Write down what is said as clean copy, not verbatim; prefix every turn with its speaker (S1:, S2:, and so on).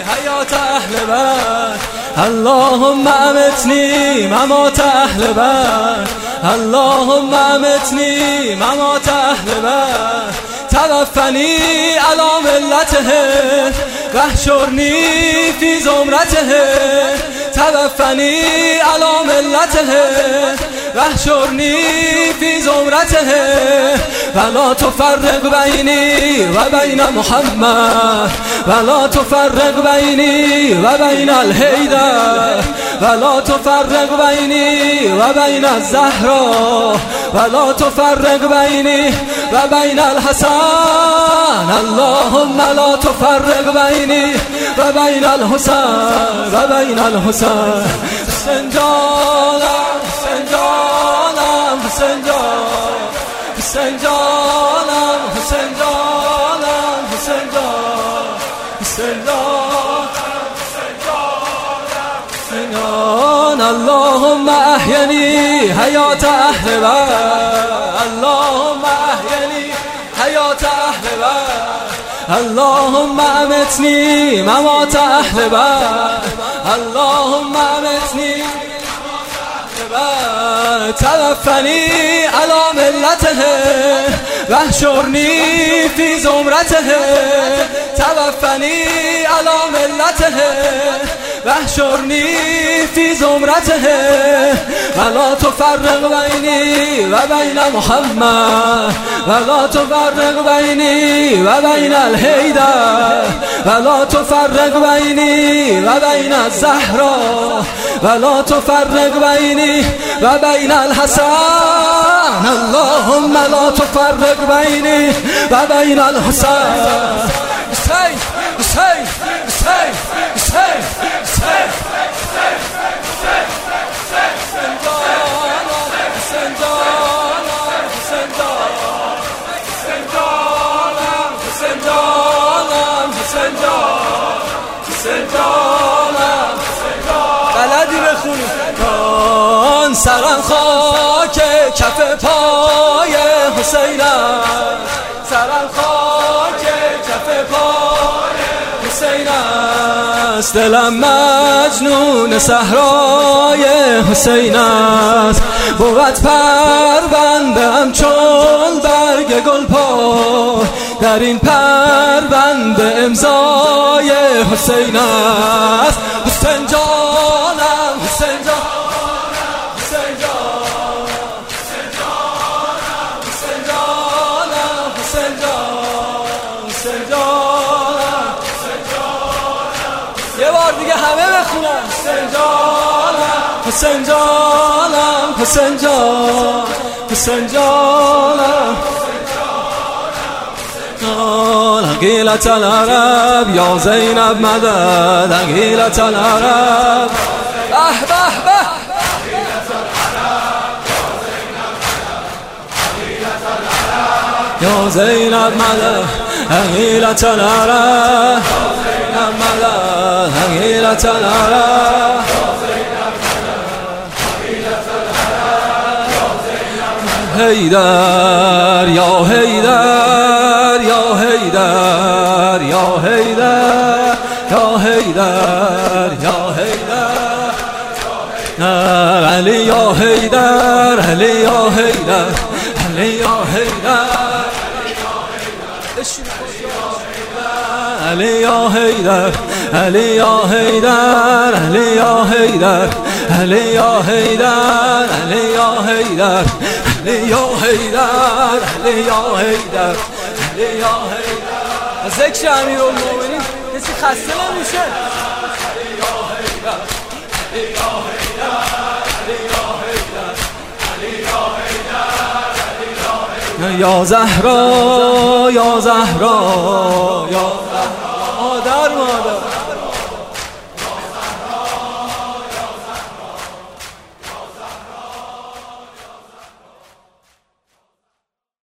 S1: حیات اهل بیت. اللهم امتنی ممات اهل بیت. اللهم امتنی ممات اهل بیت. توفنی علی ملته واحشرنی فی زمرته. توفنی علی ملته واحشرنی فی زمرته. ولا تفرق بینی و بین محمد. ولا تفرق بینی و بین الحیدر. ولا تفرق بینی و بین الزهرا. ولا تفرق بینی و بین الحسن. اللهم لا تفرق بینی و بین الحسن و بین الحسن. حسین جانم حسین جانم حسین جانم حسین جانم حسین جانم حسین جانم حسین جانم. اللهم احیینی حیات اهل بیت. اللهم احیینی حیات اهل بیت. اللهم امتنی ممات اهل بیت. اللهم امتنی ممات اهل بیت. توفنی علی ملته واحشرنی فی زمرته. توفنی علی ملته واحشرنی فی زمرته. ولا تفرق بینی و بین محمد. ولا تفرق بینی و بین الحیدر. ولا تفرق بینی و بین الزهرا. ولا تفرق بینی و بین الحسن. اللهم لا تفرق بینی و بین الحسن. حسین حسین حسین حسین حسین بلدی بخونی. کان سرم خاک کف پای حسینم. سرم خاک کف پای حسین است. دلم مجنون صحرای حسین است. بود پرونده‌ام چون برگ گل پا. در این پرونده امضای حسین است. حسین جانم حسین جانم حسین جانم حسین جانم حسین جانم حسین جانم حسین جانم حسین جانم. یه بار دیگه همه بخونن. حسین جانم حسین جانم حسین جانم حسین جانم. قیلت العرب یا زینب مدد. قیلت العرب به به به. یا زینب مدد. قیلت العرب قیلت العرب. حیدر یا حیدر یا حیدر یا حیدر یا حیدر یا حیدر. علی یا حیدر علی یا حیدر علی یا حیدر علی یا حیدر علی یا حیدر علی یا حیدر علی یا حیدر علی یا حیدر علی یا حیدر علی یا حیدر علی یا حیدر. ذکر امیرالمومنین کسی خسته نمیشه. علی یا حیدر علی یا حیدر علی یا حیدر علی یا حیدر علی یا حیدر. یا زهرا یا زهرا یا زهرا مادر مادر.